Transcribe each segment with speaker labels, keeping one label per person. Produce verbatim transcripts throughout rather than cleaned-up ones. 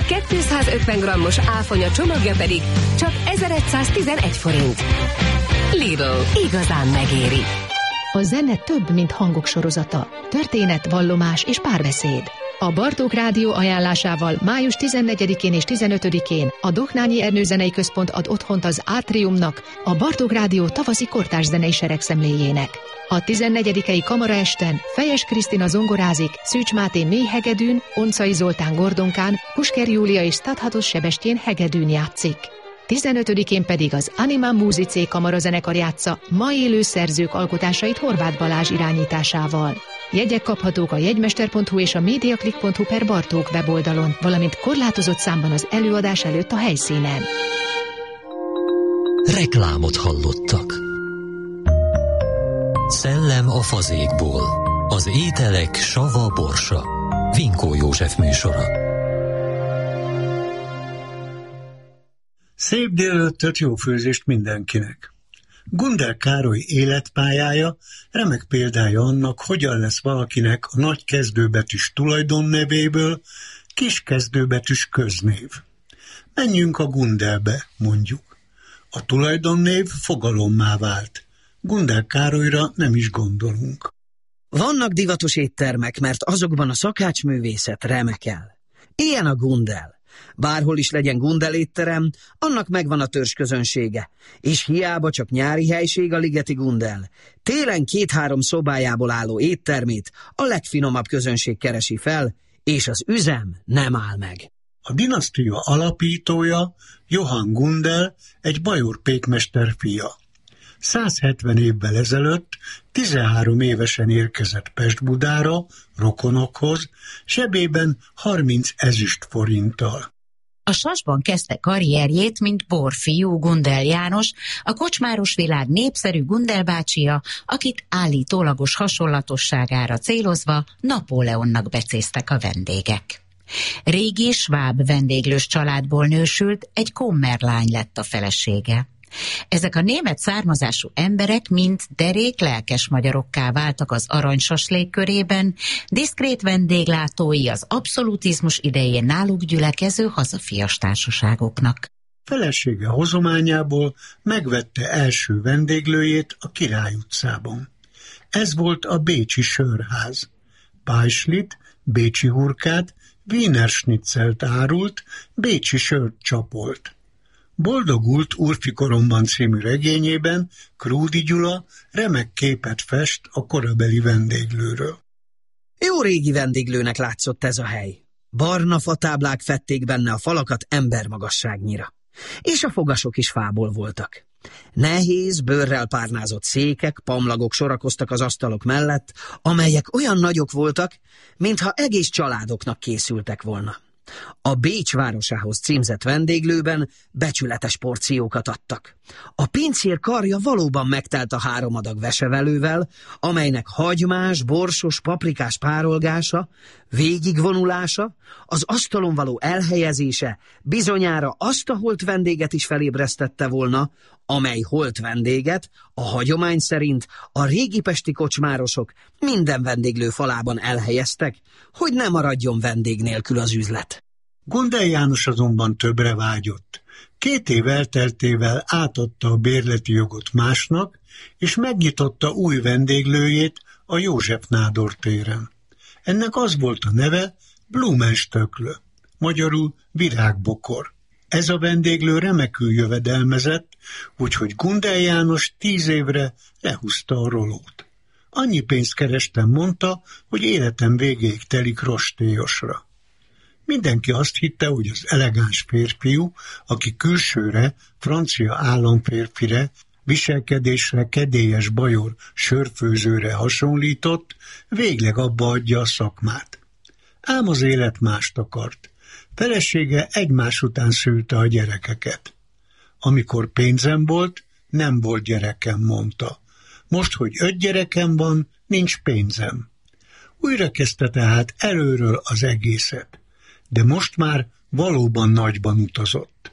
Speaker 1: A kétszázötven grammos áfonya csomagja pedig csak ezeregyszáztizenegy forint. Lidl, igazán megéri.
Speaker 2: A zene több, mint hangok sorozata. Történet, vallomás és párbeszéd. A Bartók Rádió ajánlásával május tizennegyedikén és tizenötödikén a Dohnányi Ernő Zenei Központ ad otthont az Átriumnak, a Bartók Rádió tavaszi kortárs zenei seregszemléjének. A tizennegyedikei kamaraesten Fejes Krisztina zongorázik, Szűcs Máté mély hegedűn, Oncai Zoltán gordonkán, Pusker Júlia és Stadhatos Sebestyén hegedűn játszik. tizenötödikén pedig az Anima Musicae kamarazenekar játsza ma élő szerzők alkotásait Horváth Balázs irányításával. Jegyek kaphatók a jegymester pont hu és a mediaclick pont hu per Bartók weboldalon, valamint korlátozott számban az előadás előtt a helyszínen.
Speaker 3: Reklámot hallottak. Szellem a fazékból. Az ételek sava borsa. Vinkó József műsora.
Speaker 4: Szép délelőttöt, jó főzést mindenkinek! Gundel Károly életpályája remek példája annak, hogyan lesz valakinek a nagy kezdőbetűs tulajdonnevéből kis kezdőbetűs köznév. Menjünk a Gundelbe, mondjuk. A tulajdonnév fogalommá vált. Gundel Károlyra nem is gondolunk.
Speaker 5: Vannak divatos éttermek, mert azokban a szakácsművészet remekel. Ilyen a Gundel. Bárhol is legyen Gundel étterem, annak megvan a törzsközönsége, és hiába csak nyári helység a ligeti Gundel. Télen két-három szobájából álló éttermét a legfinomabb közönség keresi fel, és az üzem nem áll meg.
Speaker 4: A dinasztia alapítója Johann Gundel, egy bajor pékmester fia. százhetven évvel ezelőtt tizenhárom évesen érkezett Pest-Budára, rokonokhoz, zsebében harminc ezüst forinttal.
Speaker 6: A Sasban kezdte karrierjét, mint borfiú Gundel János, a kocsmáros világ népszerű Gundel bácsia, akit állítólagos hasonlatosságára célozva Napóleonnak becéztek a vendégek. Régi sváb vendéglős családból nősült, egy kommerlány lett a felesége. Ezek a német származású emberek mind derék lelkes magyarokká váltak az aranysaslék körében, diszkrét vendéglátói az abszolutizmus idején náluk gyülekező hazafias társaságoknak.
Speaker 4: Felesége hozományából megvette első vendéglőjét a Király utcában. Ez volt a bécsi sörház. Pájslit, bécsi hurkát, Wiener schnitzelt árult, bécsi sört csapolt. Boldogult Urfi koromban című regényében Krúdy Gyula remek képet fest a korabeli vendéglőről.
Speaker 5: Jó régi vendéglőnek látszott ez a hely. Barna fatáblák fedték benne a falakat embermagasságnyira. És a fogasok is fából voltak. Nehéz, bőrrel párnázott székek, pamlagok sorakoztak az asztalok mellett, amelyek olyan nagyok voltak, mintha egész családoknak készültek volna. A Bécs városához címzett vendéglőben becsületes porciókat adtak. A pincér karja valóban megtelt a három adag vesevelővel, amelynek hagymás, borsos, paprikás párolgása, végigvonulása, az asztalon való elhelyezése bizonyára azt a holt vendéget is felébresztette volna, amely holt vendéget a hagyomány szerint a régi pesti kocsmárosok minden vendéglő falában elhelyeztek, hogy ne maradjon vendég nélkül az üzlet.
Speaker 4: Gundel János azonban többre vágyott. Két év elteltével átadta a bérleti jogot másnak, és megnyitotta új vendéglőjét a József Nádor téren. Ennek az volt a neve Blumenstöcklö, magyarul virágbokor. Ez a vendéglő remekül jövedelmezett, úgyhogy Gundel János tíz évre lehúzta a rolót. Annyi pénzt kerestem, mondta, hogy életem végéig telik rostélyosra. Mindenki azt hitte, hogy az elegáns férfiú, aki külsőre, francia államférfire, viselkedésre kedélyes bajor sörfőzőre hasonlított, végleg abba adja a szakmát. Ám az élet mást akart. Felesége egymás után szülte a gyerekeket. Amikor pénzem volt, nem volt gyerekem, mondta. Most, hogy öt gyerekem van, nincs pénzem. Újra kezdte tehát előről az egészet. De most már valóban nagyban utazott.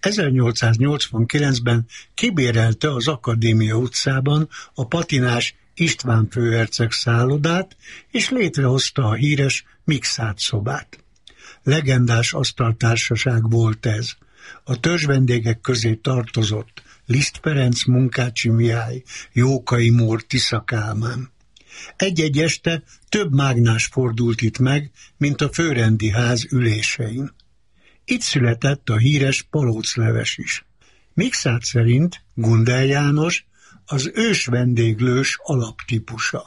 Speaker 4: ezernyolcszáznyolcvankilencben kibérelte az Akadémia utcában a patinás István főherceg szállodát, és létrehozta a híres Mixát szobát. legendás asztaltársaság volt ez. A törzsvendégek közé tartozott Liszt Ferenc, Munkácsi Mihály, Jókai Mór, Tisza Kálmán. Egy-egy este több mágnás fordult itt meg, mint a főrendi ház ülésein. Itt született a híres palócleves is. Mikszáth szerint Gundel János az ős vendéglős alaptípusa.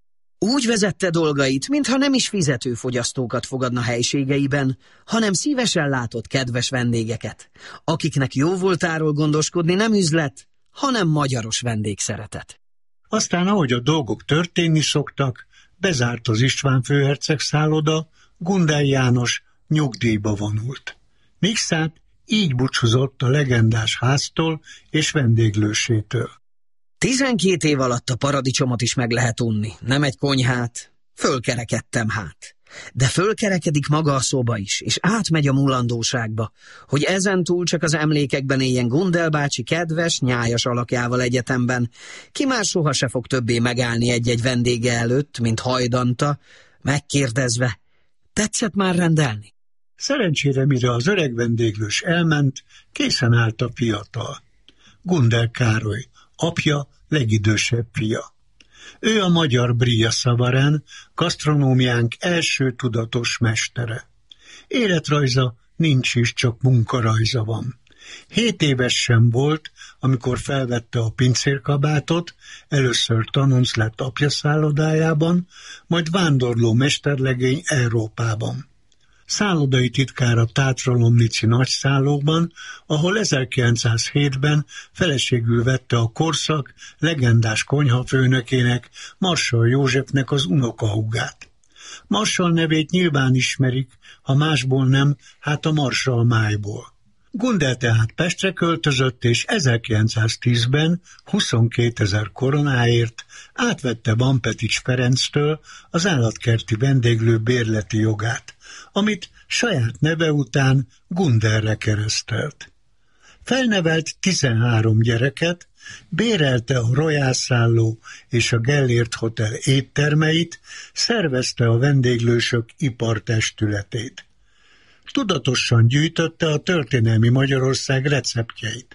Speaker 5: Úgy vezette dolgait, mintha nem is fizető fogyasztókat fogadna helységeiben, hanem szívesen látott kedves vendégeket, akiknek jó voltáról gondoskodni nem üzlet, hanem magyaros vendégszeretet.
Speaker 4: Aztán, ahogy a dolgok történni szoktak, bezárt az István főherceg szálloda, Gundel János nyugdíjba vonult. Mikszáth így búcsúzott a legendás háztól és vendéglősétől.
Speaker 5: Tizenkét év alatt a paradicsomot is meg lehet unni, nem egy konyhát. Fölkerekedtem hát. De fölkerekedik maga a szoba is, és átmegy a mulandóságba, hogy ezentúl csak az emlékekben éljen Gundel bácsi kedves, nyájas alakjával egyetemben, ki már soha se fog többé megállni egy-egy vendége előtt, mint hajdanta, megkérdezve, tetszett már rendelni?
Speaker 4: Szerencsére, mire az öreg vendéglős elment, készen állt a fiatal. Gundel Károly, apja legidősebb fia. Ő a magyar Bria Savarin, gasztronómiánk első tudatos mestere. Életrajza nincs is, csak munkarajza van. Hét éves sem volt, amikor felvette a pincérkabátot, először tanunc lett apja szállodájában, majd vándorló mesterlegény Európában. Szállodai titkár a Tátra-Lomnici nagyszállóban, ahol ezerkilencszázhétben feleségül vette a korszak legendás konyhafőnökének, Marsally Józsefnek az unokahúgát. Marsally nevét nyilván ismerik, ha másból nem, hát a Marsally májból. Gundel tehát Pestre költözött, és ezerkilencszáztízben huszonkétezer koronáért átvette Bampetics Ferenctől az állatkerti vendéglő bérleti jogát, amit saját neve után Gundelre keresztelt. Felnevelt tizenhárom gyereket, bérelte a Royal szálló és a Gellért Hotel éttermeit, szervezte a vendéglősök ipartestületét. Tudatosan gyűjtötte a történelmi Magyarország receptjeit.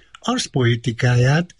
Speaker 4: Arszpoetikáját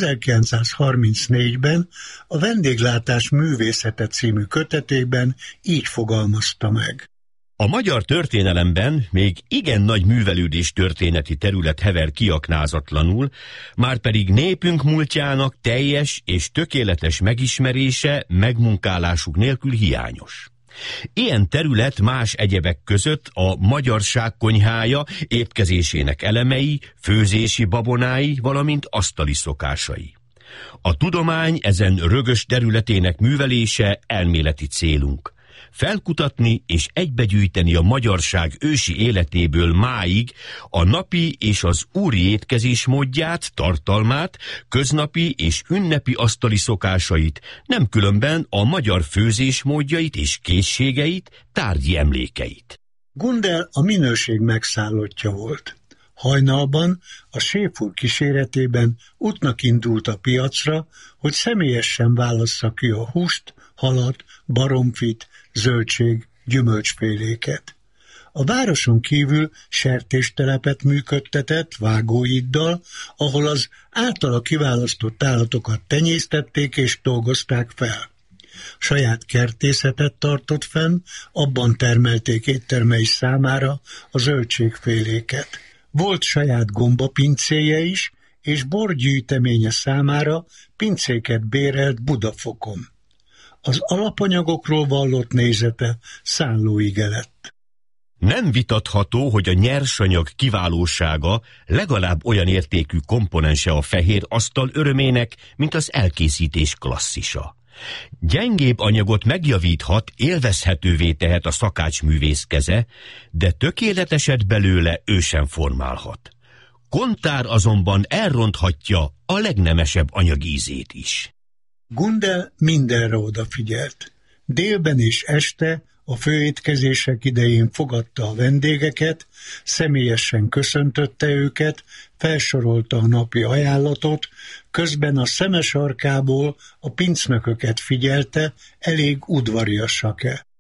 Speaker 4: ezerkilencszázharmincnégyben a Vendéglátás művészete című kötetében így fogalmazta meg.
Speaker 7: A magyar történelemben még igen nagy művelődés történeti terület hever kiaknázatlanul, márpedig népünk múltjának teljes és tökéletes megismerése, megmunkálásuk nélkül hiányos. Ilyen terület más egyebek között a magyarság konyhája, étkezésének elemei, főzési babonái, valamint asztali szokásai. A tudomány ezen rögös területének művelése elméleti célunk. Felkutatni és egybegyűjteni a magyarság ősi életéből máig a napi és az úri étkezés módját, tartalmát, köznapi és ünnepi asztali szokásait, nem különben a magyar főzés módjait és készségeit, tárgyi emlékeit.
Speaker 4: Gundel a minőség megszállottja volt. Hajnalban a séfúr kíséretében útnak indult a piacra, hogy személyesen válassza ki a húst, halat, baromfit, zöldség, gyümölcsféléket. A városon kívül sertéstelepet működtetett vágóiddal, ahol az általa kiválasztott állatokat tenyésztették és dolgozták fel. Saját kertészetet tartott fenn, abban termelték éttermei számára a zöldségféléket. Volt saját gombapincéje is, és borgyűjteménye számára pincéket bérelt Budafokon. Az alapanyagokról vallott nézete szállóige lett.
Speaker 7: Nem vitatható, hogy a nyersanyag kiválósága legalább olyan értékű komponense a fehér asztal örömének, mint az elkészítés klasszisa. Gyengébb anyagot megjavíthat, élvezhetővé tehet a szakácsművész keze, de tökéleteset belőle ő sem formálhat. Kontár azonban elronthatja a legnemesebb anyagízét is.
Speaker 4: Gundel mindenre odafigyelt. Délben és este a főétkezések idején fogadta a vendégeket, személyesen köszöntötte őket, felsorolta a napi ajánlatot, közben a szeme sarkából a pincnököket figyelte, elég udvariasak-e.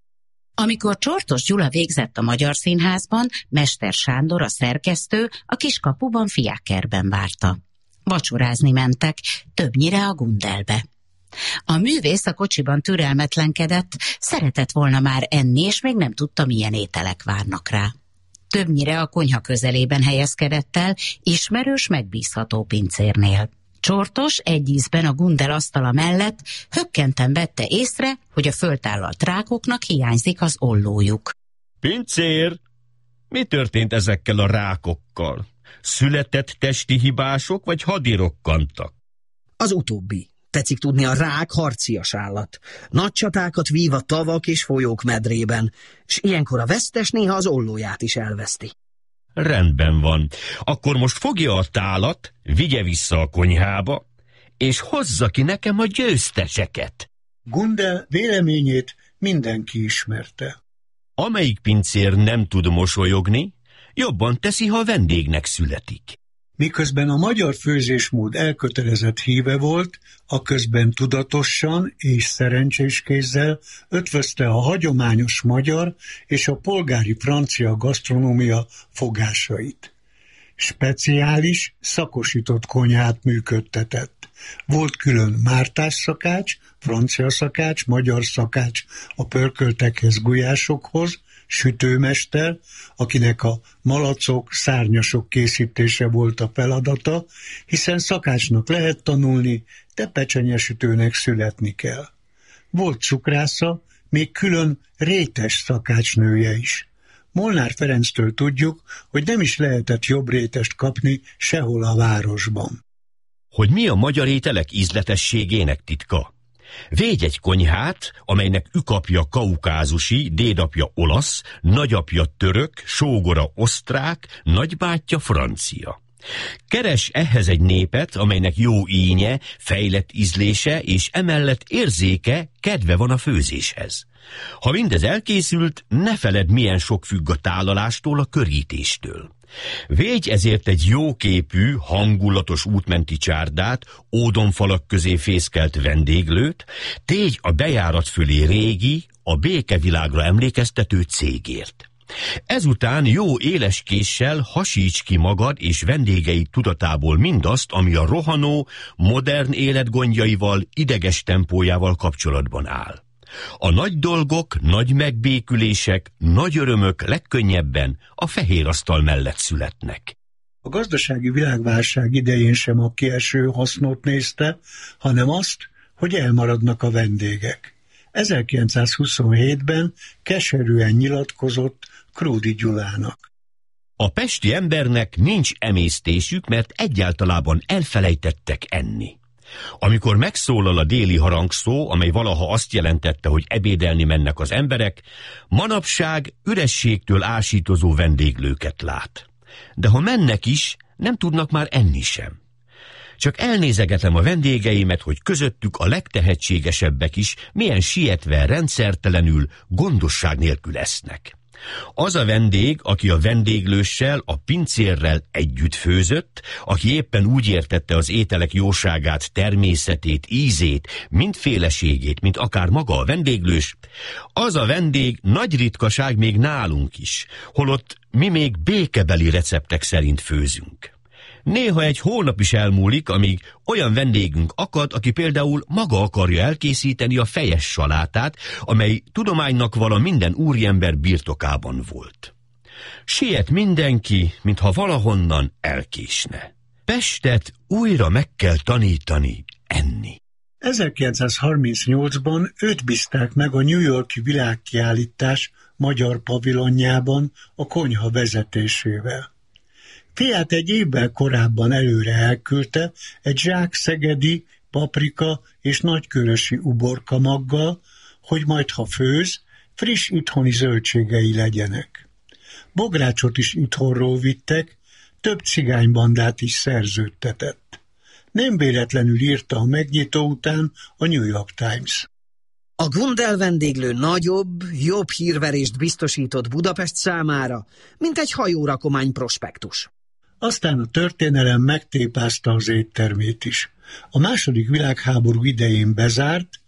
Speaker 6: Amikor Csortos Gyula végzett a Magyar Színházban, Mester Sándor, a szerkesztő, a Kiskapuban fiákkerben várta. Vacsorázni mentek, többnyire a Gundelbe. A művész a kocsiban türelmetlenkedett, szeretett volna már enni, és még nem tudta, milyen ételek várnak rá. Többnyire a konyha közelében helyezkedett el, ismerős, megbízható pincérnél. Csortos egy ízben a Gundel asztala mellett hökkenten vette észre, hogy a föltállalt rákoknak hiányzik az ollójuk.
Speaker 7: Pincér, mi történt ezekkel a rákokkal? Született testi hibások, vagy hadirokkantak?
Speaker 5: Az utóbbi. Tetszik tudni, a rák harcias állat. Nagy csatákat vív a tavak és folyók medrében, s ilyenkor a vesztes néha az ollóját is elveszti.
Speaker 7: Rendben van. Akkor most fogja a tálat, vigye vissza a konyhába, és hozza ki nekem a győzteseket.
Speaker 4: Gundel véleményét mindenki ismerte.
Speaker 7: Amelyik pincér nem tud mosolyogni, jobban teszi, ha vendégnek születik.
Speaker 4: Miközben a magyar főzésmód elkötelezett híve volt, aközben tudatosan és szerencsés kézzel ötvözte a hagyományos magyar és a polgári francia gasztronómia fogásait. Speciális, szakosított konyhát működtetett. Volt külön mártás szakács, francia szakács, magyar szakács a pörköltekhez, gulyásokhoz, sütőmester, akinek a malacok, szárnyasok készítése volt a feladata, hiszen szakácsnak lehet tanulni, de pecsenyesütőnek születni kell. Volt cukrásza, még külön rétes szakácsnője is. Molnár Ferenctől tudjuk, hogy nem is lehetett jobb rétest kapni sehol a városban.
Speaker 7: Hogy mi a magyar ételek ízletességének titka? Védj egy konyhát, amelynek ükapja kaukázusi, dédapja olasz, nagyapja török, sógora osztrák, nagybátyja francia. Keres ehhez egy népet, amelynek jó ínye, fejlett ízlése és emellett érzéke, kedve van a főzéshez. Ha mindez elkészült, ne feledd, milyen sok függ a tálalástól, a körítéstől. Védj ezért egy jóképű, hangulatos útmenti csárdát, ódonfalak közé fészkelt vendéglőt, tégy a bejárat fölé régi, a békevilágra emlékeztető cégért. Ezután jó éles késsel hasíts ki magad és vendégeid tudatából mindazt, ami a rohanó, modern élet gondjaival, ideges tempójával kapcsolatban áll. A nagy dolgok, nagy megbékülések, nagy örömök legkönnyebben a fehér asztal mellett születnek.
Speaker 4: A gazdasági világválság idején sem a kieső hasznot nézte, hanem azt, hogy elmaradnak a vendégek. ezerkilencszázhuszonhétben keserűen nyilatkozott Krúdy Gyulának.
Speaker 7: A pesti embernek nincs emésztésük, mert egyáltalában elfelejtettek enni. Amikor megszólal a déli harangszó, amely valaha azt jelentette, hogy ebédelni mennek az emberek, manapság ürességtől ásítozó vendéglőket lát. De ha mennek is, nem tudnak már enni sem. Csak elnézegetem a vendégeimet, hogy közöttük a legtehetségesebbek is milyen sietve, rendszertelenül, gondosság nélkül esznek. Az a vendég, aki a vendéglőssel, a pincérrel együtt főzött, aki éppen úgy értette az ételek jóságát, természetét, ízét, mindféleségét, mint akár maga a vendéglős, az a vendég nagy ritkaság még nálunk is, holott mi még békebeli receptek szerint főzünk. Néha egy hónap is elmúlik, amíg olyan vendégünk akad, aki például maga akarja elkészíteni a fejes salátát, amely tudománynak vala minden úriember birtokában volt. Siet mindenki, mintha valahonnan elkésne. Pestet újra meg kell tanítani enni.
Speaker 4: ezerkilencszázharmincnyolcban őt bízták meg a New York-i világkiállítás magyar pavilonjában a konyha vezetésével. Fiát egy évvel korábban előre elküldte egy zsák szegedi, paprika és nagykörösi uborkamaggal, hogy majd ha főz, friss itthoni zöldségei legyenek. Bográcsot is itthonról vittek, több cigánybandát is szerződtetett. Nem véletlenül írta a megnyitó után a New York Times.
Speaker 5: A Gundel vendéglő nagyobb, jobb hírverést biztosított Budapest számára, mint egy hajórakomány prospektus.
Speaker 4: Aztán a történelem megtépázta az éttermét is. A második világháború idején bezárt,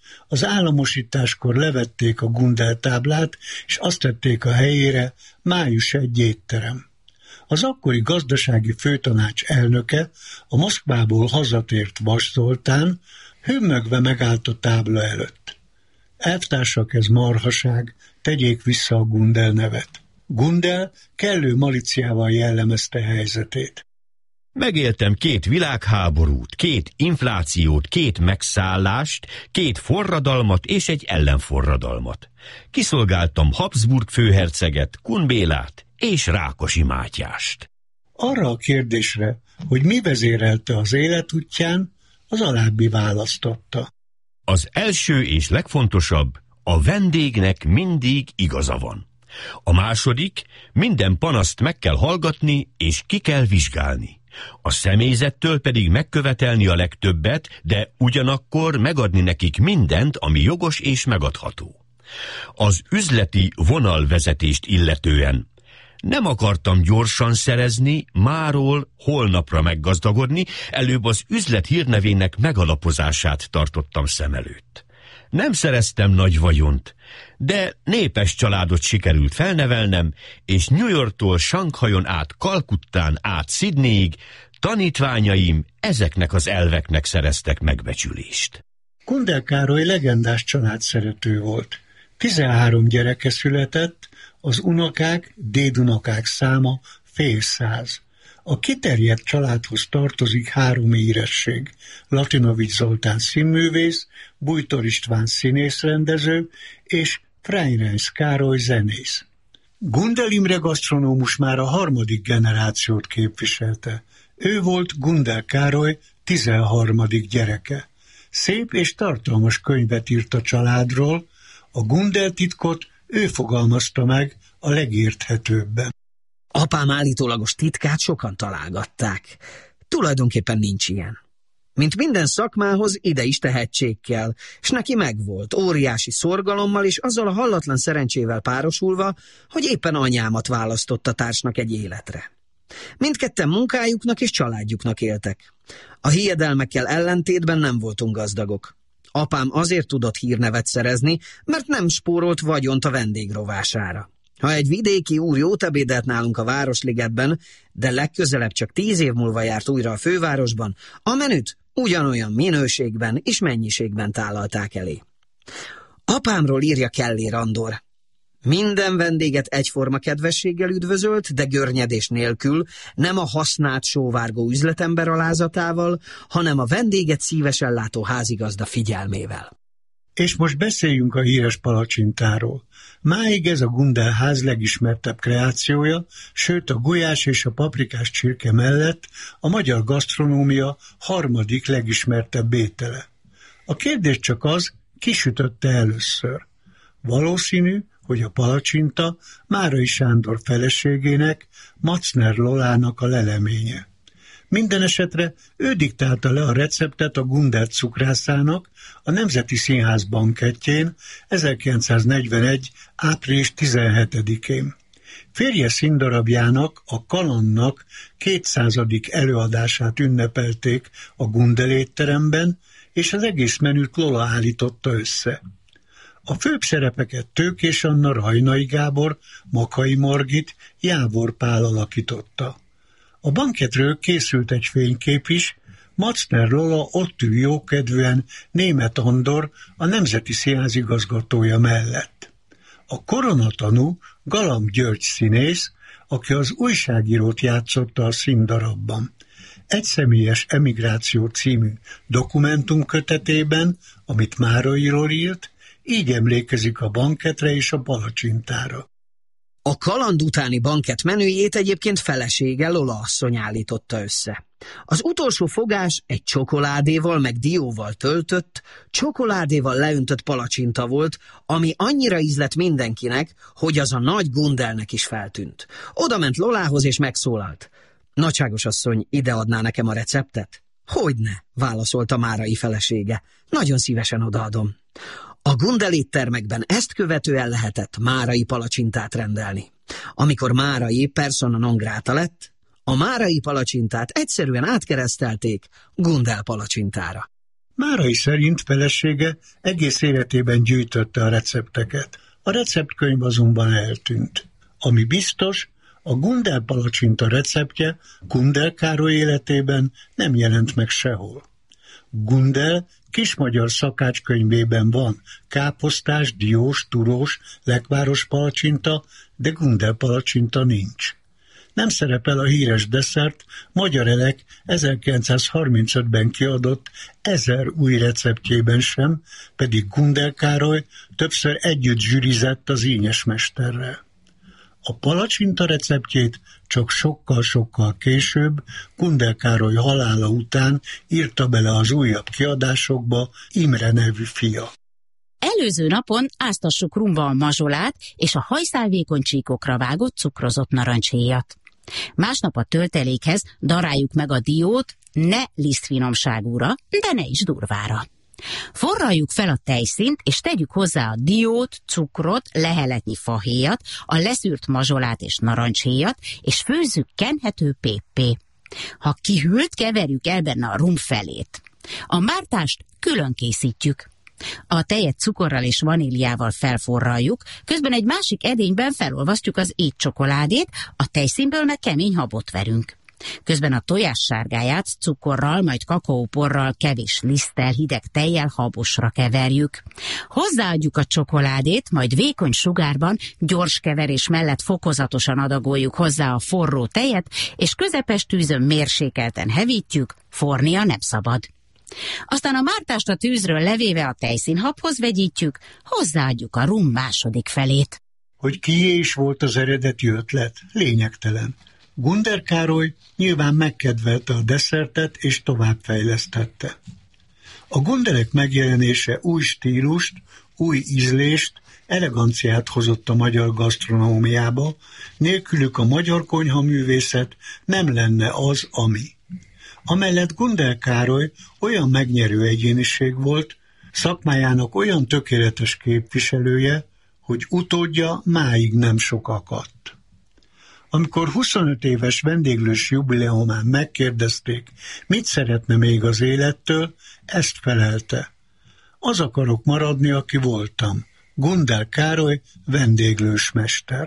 Speaker 4: az államosításkor levették a Gundel táblát, és azt tették a helyére Május egy étterem. Az akkori gazdasági főtanács elnöke, a Moszkvából hazatért Vas Zoltán, hümmögve megállt a tábla előtt. Elvtársak, ez marhaság, tegyék vissza a Gundel nevet. Gundel kellő maliciával jellemezte helyzetét.
Speaker 7: Megéltem két világháborút, két inflációt, két megszállást, két forradalmat és egy ellenforradalmat. Kiszolgáltam Habsburg főherceget, Kun Bélát és Rákosi Mátyást.
Speaker 4: Arra a kérdésre, hogy mi vezérelte az életútján, az alábbi választotta.
Speaker 7: Az első és legfontosabb, a vendégnek mindig igaza van. A második, minden panaszt meg kell hallgatni és ki kell vizsgálni. A személyzettől pedig megkövetelni a legtöbbet, de ugyanakkor megadni nekik mindent, ami jogos és megadható. Az üzleti vonalvezetést illetően nem akartam gyorsan szerezni, máról holnapra meggazdagodni, előbb az üzlet hírnevének megalapozását tartottam szem előtt. Nem szereztem nagy vagyont, de népes családot sikerült felnevelnem, és New Yorktól Sanghajon át Kalkuttán át Sydneyig tanítványaim ezeknek az elveknek szereztek megbecsülést.
Speaker 4: Gundel Károly legendás családszerető volt. tizenhárom gyereke született, az unokák, dédunokák száma fél száz. A kiterjedt családhoz tartozik három éresség: Latinovics Zoltán színművész, Bújtor István színészrendező és Freinreis Károly zenész. Gundel Imre gasztronómus már a harmadik generációt képviselte. Ő volt Gundel Károly tizenharmadik gyereke. Szép és tartalmas könyvet írt a családról, a Gundel titkot ő fogalmazta meg a legérthetőbben.
Speaker 5: Apám állítólagos titkát sokan találgatták. Tulajdonképpen nincs ilyen. Mint minden szakmához, ide is tehetség kell, és neki megvolt, óriási szorgalommal és azzal a hallatlan szerencsével párosulva, hogy éppen anyámat választotta társnak egy életre. Mindketten munkájuknak és családjuknak éltek. A hiedelmekkel ellentétben nem voltunk gazdagok. Apám azért tudott hírnevet szerezni, mert nem spórolt vagyont a vendégrovására. Ha egy vidéki úr jót ebédelt nálunk a Városligetben, de legközelebb csak tíz év múlva járt újra a fővárosban, a menüt ugyanolyan minőségben és mennyiségben tálalták elé. Apámról írja Kellér Andor. Minden vendéget egyforma kedvességgel üdvözölt, de görnyedés nélkül, nem a használt sóvárgó üzletember alázatával, hanem a vendéget szívesen látó házigazda figyelmével.
Speaker 4: És most beszéljünk a híres palacsintáról. Máig ez a Gundel ház legismertebb kreációja, sőt a gulyás és a paprikás csirke mellett a magyar gasztronómia harmadik legismertebb étele. A kérdés csak az, ki sütötte először. Valószínű, hogy a palacsinta Márai Sándor feleségének, Macner Lolának a leleménye. Minden esetre ő diktálta le a receptet a Gundel cukrászának a Nemzeti Színház bankettjén ezerkilencszáznegyvenegy. április tizenhetedikén. Férje színdarabjának, a Kalandnak kétszázadik előadását ünnepelték a Gundel étteremben, és az egész menüt Lola állította össze. A főbb szerepeket Tőkés Anna, Rajnai Gábor, Makai Margit, Jávor Pál alakította. A banketről készült egy fénykép is, Macner Lola ott ül jókedvűen Németh Andor, a Nemzeti Színház igazgatója mellett. A koronatanú Galamb György színész, aki az újságírót játszotta a színdarabban. Egyszemélyes emigráció című dokumentumkötetében, amit Márairól írt, így emlékezik a banketre és a palacsintára.
Speaker 5: A Kaland utáni bankett menüjét egyébként felesége Lola asszony állította össze. Az utolsó fogás egy csokoládéval meg dióval töltött, csokoládéval leöntött palacsinta volt, ami annyira ízlett mindenkinek, hogy az a nagy Gundelnek is feltűnt. Oda ment Lolához és megszólalt. Nagyságos asszony, ide adná nekem a receptet? Hogyne, válaszolta Márai felesége. Nagyon szívesen odaadom. A Gundel éttermekben ezt követően lehetett márai palacsintát rendelni. Amikor Márai persona non grata lett, a márai palacsintát egyszerűen átkeresztelték Gundel palacsintára.
Speaker 4: Márai szerint felesége egész életében gyűjtötte a recepteket. A receptkönyv azonban eltűnt. Ami biztos, a Gundel palacsinta receptje Gundel Károly életében nem jelent meg sehol. Gundel kismagyar szakácskönyvében van káposztás, diós, turós, lekváros palacsinta, de Gundel palacsinta nincs. Nem szerepel a híres desszert Magyar Elek ezerkilencszázharmincötben kiadott ezer új receptjében sem, pedig Gundel Károly többször együtt zsűrizett az ínyesmesterrel. A palacsinta receptjét csak sokkal-sokkal később, Gundel Károly halála után írta bele az újabb kiadásokba Imre nevű fia.
Speaker 6: Előző napon áztassuk rumba a mazsolát és a hajszálvékony csíkokra vágott cukrozott narancshéjat. Másnap a töltelékhez daráljuk meg a diót, ne lisztfinomságúra, de ne is durvára. Forraljuk fel a tejszínt, és tegyük hozzá a diót, cukrot, leheletnyi fahéjat, a leszűrt mazsolát és narancshéjat, és főzzük kenhető péppé. Ha kihűlt, keverjük el benne a rum felét. A mártást külön készítjük. A tejet cukorral és vaníliával felforraljuk, közben egy másik edényben felolvasztjuk az étcsokoládét, a tejszínből meg kemény habot verünk. Közben a tojás sárgáját cukorral, majd kakaóporral, kevés liszttel, hideg tejjel habosra keverjük. Hozzáadjuk a csokoládét, majd vékony sugárban, gyors keverés mellett fokozatosan adagoljuk hozzá a forró tejet, és közepes tűzön mérsékelten hevítjük, fornia nem szabad. Aztán a mártást a tűzről levéve a tejszínhabhoz vegyítjük, hozzáadjuk a rum második felét.
Speaker 4: Hogy kié is volt az eredeti ötlet? Lényegtelen. Gundel Károly nyilván megkedvelte a desszertet és továbbfejlesztette. A gundelek megjelenése új stílust, új ízlést, eleganciát hozott a magyar gasztronómiába, nélkülük a magyar konyhaművészet nem lenne az, ami. Amellett Gundel Károly olyan megnyerő egyéniség volt, szakmájának olyan tökéletes képviselője, hogy utódja máig nem sok akadt. Amikor huszonöt éves vendéglős jubileumán megkérdezték, mit szeretne még az élettől, ezt felelte. Az akarok maradni, aki voltam. Gundel Károly, vendéglős mester.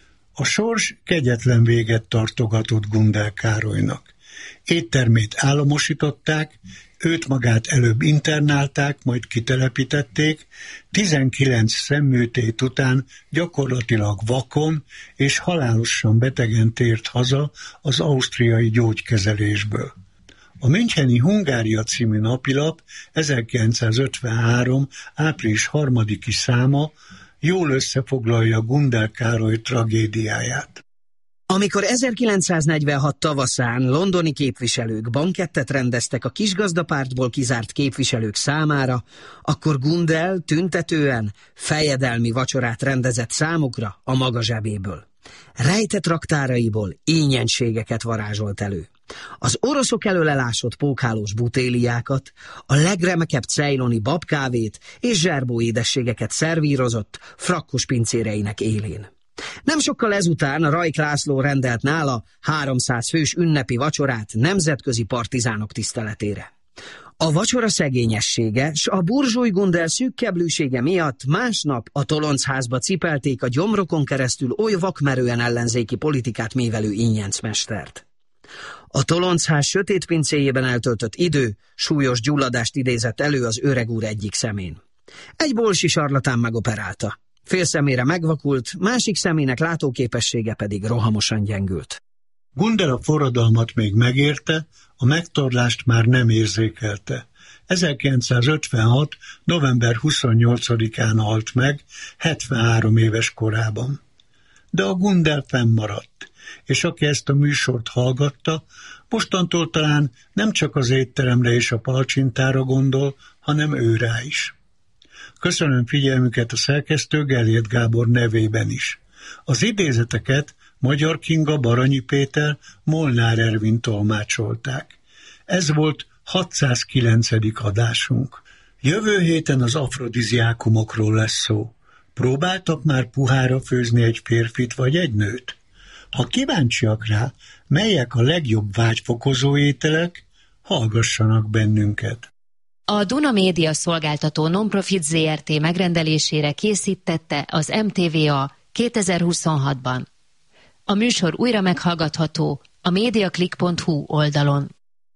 Speaker 4: A sors kegyetlen véget tartogatott Gundel Károlynak. Éttermét államosították, őt magát előbb internálták, majd kitelepítették, tizenkilenc szemműtét után gyakorlatilag vakon és halálosan betegen tért haza az ausztriai gyógykezelésből. A müncheni Hungária című napilap ezerkilencszázötvenhárom. április harmadiki száma jól összefoglalja Gundel Károly tragédiáját.
Speaker 5: Amikor ezerkilencszáznegyvenhat tavaszán londoni képviselők bankettet rendeztek a kisgazdapártból kizárt képviselők számára, akkor Gundel tüntetően fejedelmi vacsorát rendezett számukra a maga zsebéből. Rejtett raktáraiból ínyenségeket varázsolt elő. Az oroszok elől elásott pókhálós butéliákat, a legremekebb ceyloni babkávét és zserbó édességeket szervírozott frakkos pincéreinek élén. Nem sokkal ezután a Rajk László rendelt nála háromszáz fős ünnepi vacsorát nemzetközi partizánok tiszteletére. A vacsora szegényessége s a burzsúj Gundel szűkkeblűsége miatt másnap a Toloncházba cipelték a gyomrokon keresztül oly vakmerően ellenzéki politikát mévelő ínyencmestert. A Tolonchház sötét pincéjében eltöltött idő súlyos gyulladást idézett elő az öreg úr egyik szemén. Egy bolsi sarlatán megoperálta. Fél szemére megvakult, másik szemének látóképessége pedig rohamosan gyengült.
Speaker 4: Gundel a forradalmat még megérte, a megtorlást már nem érzékelte. ezerkilencszázötvenhat. november huszonnyolcadikán halt meg, hetvenhárom éves korában. De a Gundel fennmaradt, és aki ezt a műsort hallgatta, mostantól talán nem csak az étteremre és a palacsintára gondol, hanem őrá is. Köszönöm figyelmüket a szerkesztő Gellért Gábor nevében is. Az idézeteket Magyar Kinga, Baranyi Péter, Molnár Ervin tolmácsolták. Ez volt hatszázkilencedik adásunk. Jövő héten az afrodiziákumokról lesz szó. Próbáltak már puhára főzni egy férfit vagy egy nőt? Ha kíváncsiak rá, melyek a legjobb vágyfokozó ételek, hallgassanak bennünket.
Speaker 2: A Duna Média szolgáltató Nonprofit zé er té megrendelésére készítette az em té vé á kétezer-huszonhatban. A műsor újra meghallgatható a mediaclick pont hu oldalon.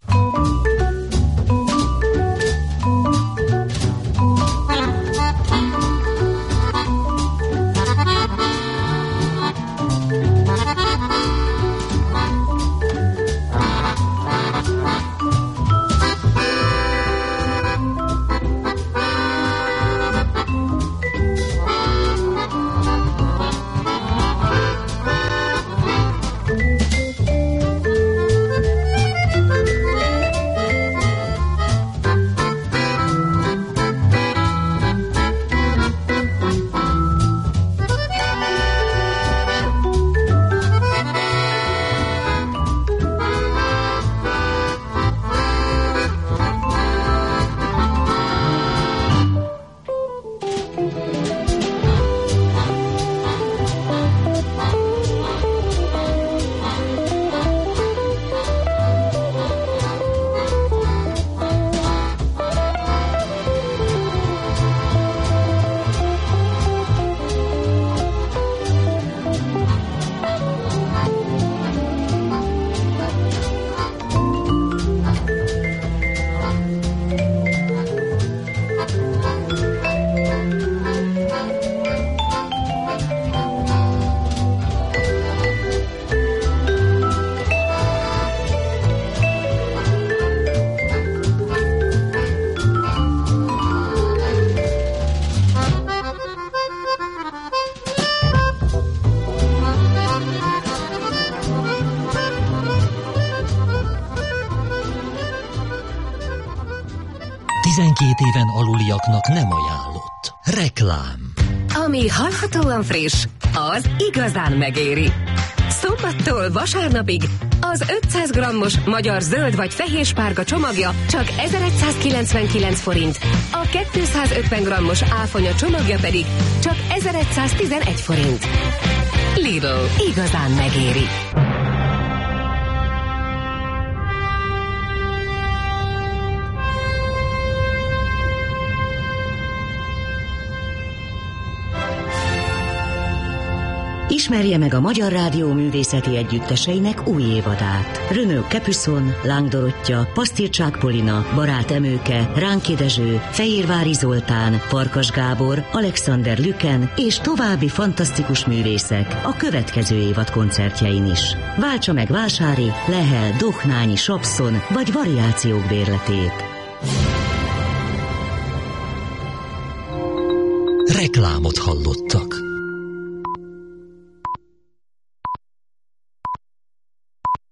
Speaker 3: tizenkét éven aluliaknak nem ajánlott. Reklám.
Speaker 1: Ami hallhatóan friss, az igazán megéri. Szombattól vasárnapig az ötszáz grammos magyar zöld vagy fehér spárga csomagja csak ezeregyszázkilencvenkilenc forint, a kétszázötven grammos áfonya csomagja pedig csak ezeregyszáztizenegy forint. Lidl, igazán megéri.
Speaker 8: Ismerje meg a Magyar Rádió művészeti együtteseinek új évadát. Renaud Capuçon, Láng Dorottya, Pasztircsák Polina, Barát Emőke, Ránki Dezső, Fehérvári Zoltán, Farkas Gábor, Alexander Lüken és további fantasztikus művészek a következő évad koncertjein is. Váltsa meg Vásári, Lehel, Dohnányi, Sapszon vagy variációk bérletét.
Speaker 3: Reklámot hallottak.